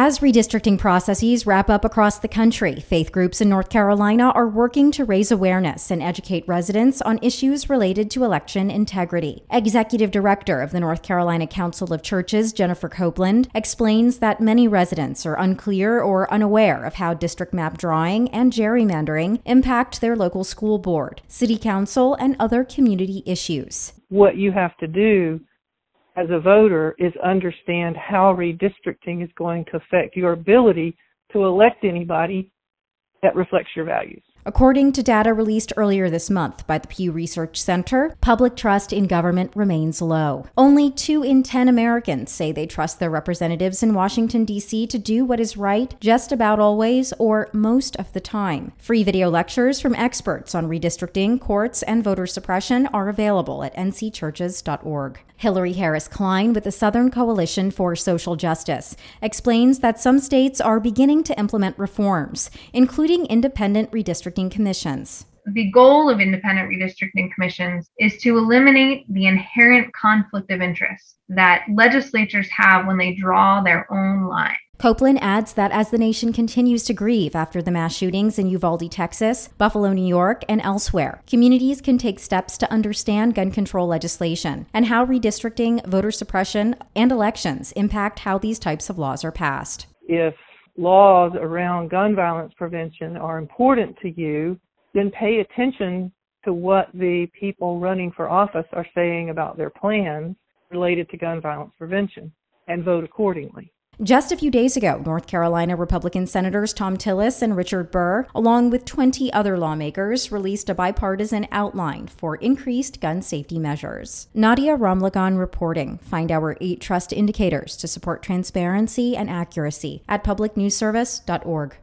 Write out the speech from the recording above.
As redistricting processes wrap up across the country, faith groups in North Carolina are working to raise awareness and educate residents on issues related to election integrity. Executive Director of the North Carolina Council of Churches, Jennifer Copeland, explains that many residents are unclear or unaware of how district map drawing and gerrymandering impact their local school board, city council, and other community issues. What you have to do as a voter is understand how redistricting is going to affect your ability to elect anybody that reflects your values. According to data released earlier this month by the Pew Research Center, public trust in government remains low. Only 2 in 10 Americans say they trust their representatives in Washington, D.C. to do what is right just about always or most of the time. Free video lectures from experts on redistricting, courts, and voter suppression are available at ncchurches.org. Hillary Harris Klein with the Southern Coalition for Social Justice explains that some states are beginning to implement reforms, including independent redistricting commissions. The goal of independent redistricting commissions is to eliminate the inherent conflict of interest that legislatures have when they draw their own line. Copeland adds that as the nation continues to grieve after the mass shootings in Uvalde, Texas, Buffalo, New York, and elsewhere, communities can take steps to understand gun control legislation and how redistricting, voter suppression, and elections impact how these types of laws are passed. If laws around gun violence prevention are important to you, then pay attention to what the people running for office are saying about their plans related to gun violence prevention and vote accordingly. Just a few days ago, North Carolina Republican Senators Thom Tillis and Richard Burr, along with 20 other lawmakers, released a bipartisan outline for increased gun safety measures. Nadia Ramlagan reporting. Find our 8 trust indicators to support transparency and accuracy at publicnewsservice.org.